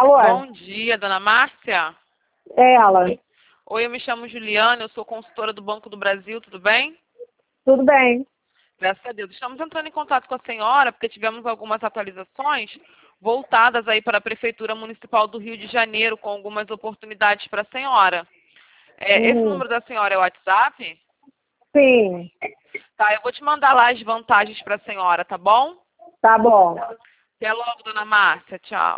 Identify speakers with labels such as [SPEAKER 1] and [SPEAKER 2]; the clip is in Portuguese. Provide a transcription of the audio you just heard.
[SPEAKER 1] Alô?
[SPEAKER 2] Bom dia, dona Márcia.
[SPEAKER 1] É ela.
[SPEAKER 2] Oi, eu me chamo Juliana, eu sou consultora do Banco do Brasil, tudo bem?
[SPEAKER 1] Tudo bem?
[SPEAKER 2] Graças a Deus. Estamos entrando em contato com a senhora porque tivemos algumas atualizações voltadas aí para a Prefeitura Municipal do Rio de Janeiro com algumas oportunidades para a senhora. Esse número da senhora é o WhatsApp?
[SPEAKER 1] Sim,
[SPEAKER 2] Tá, eu vou te mandar lá as vantagens para a senhora, tá bom?
[SPEAKER 1] tá bom.
[SPEAKER 2] Até logo, dona Márcia. Tchau.